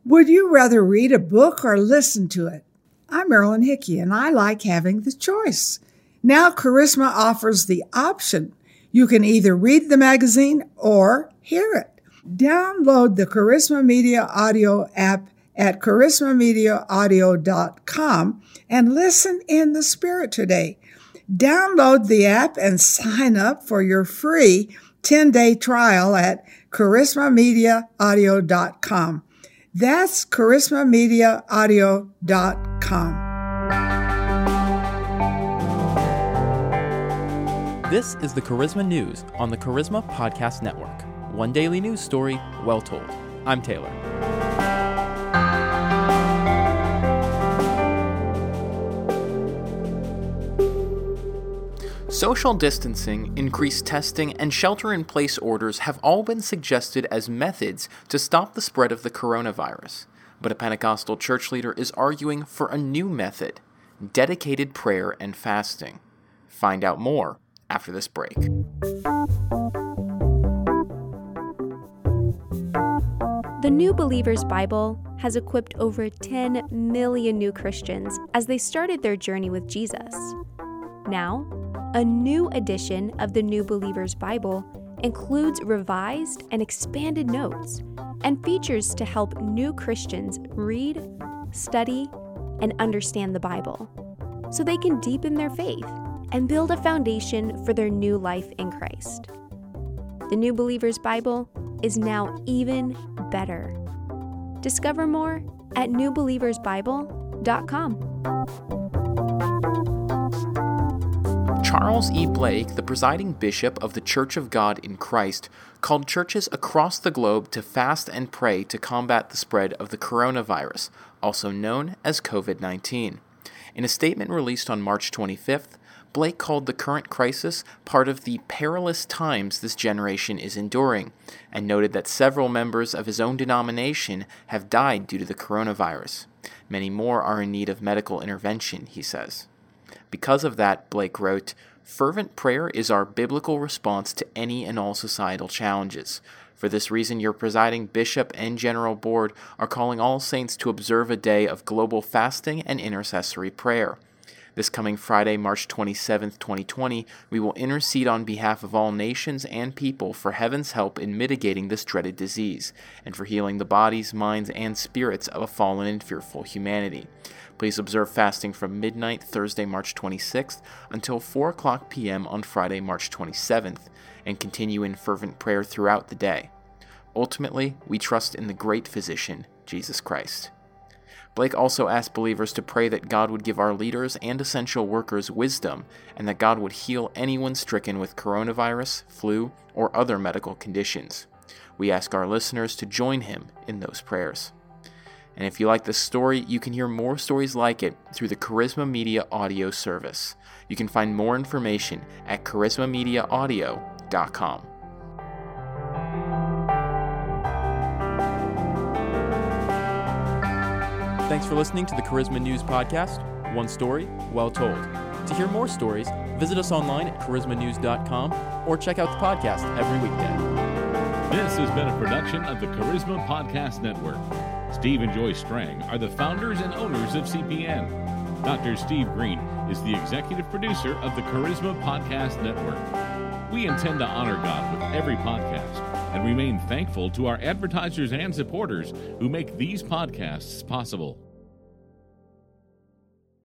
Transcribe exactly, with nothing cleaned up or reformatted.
Would you rather read a book or listen to it? I'm Marilyn Hickey, and I like having the choice. Now Charisma offers the option. You can either read the magazine or hear it. Download the Charisma Media Audio app at charisma media audio dot com and listen in the Spirit today. Download the app and sign up for your free ten-day trial at charisma media audio dot com. That's charisma media audio dot com. This is the Charisma News on the Charisma Podcast Network. One daily news story, well told. I'm Taylor. Social distancing, increased testing, and shelter-in-place orders have all been suggested as methods to stop the spread of the coronavirus. But a Pentecostal church leader is arguing for a new method, dedicated prayer and fasting. Find out more after this break. The New Believer's Bible has equipped over ten million new Christians as they started their journey with Jesus. Now, a new edition of the New Believer's Bible includes revised and expanded notes and features to help new Christians read, study, and understand the Bible so they can deepen their faith and build a foundation for their new life in Christ. The New Believer's Bible is now even better. Discover more at new believers bible dot com. Charles E. Blake, the presiding bishop of the Church of God in Christ, called churches across the globe to fast and pray to combat the spread of the coronavirus, also known as covid nineteen. In a statement released on March twenty-fifth, Blake called the current crisis part of the perilous times this generation is enduring, and noted that several members of his own denomination have died due to the coronavirus. Many more are in need of medical intervention, he says. Because of that, Blake wrote, "Fervent prayer is our biblical response to any and all societal challenges. For this reason, your presiding bishop and general board are calling all saints to observe a day of global fasting and intercessory prayer. This coming Friday, March twenty-seventh, twenty twenty, we will intercede on behalf of all nations and people for heaven's help in mitigating this dreaded disease, and for healing the bodies, minds, and spirits of a fallen and fearful humanity. Please observe fasting from midnight Thursday, March twenty-sixth, until four o'clock p.m. on Friday, March twenty-seventh, and continue in fervent prayer throughout the day. Ultimately, we trust in the great physician, Jesus Christ." Blake also asked believers to pray that God would give our leaders and essential workers wisdom, and that God would heal anyone stricken with coronavirus, flu, or other medical conditions. We ask our listeners to join him in those prayers. And if you like this story, you can hear more stories like it through the Charisma Media audio service. You can find more information at charisma media audio dot com. Thanks for listening to the Charisma News Podcast. One story, well told. To hear more stories, visit us online at charisma news dot com or check out the podcast every weekday. This has been a production of the Charisma Podcast Network. Steve and Joy Strang are the founders and owners of C P N. Doctor Steve Green is the executive producer of the Charisma Podcast Network. We intend to honor God with every podcast and remain thankful to our advertisers and supporters who make these podcasts possible.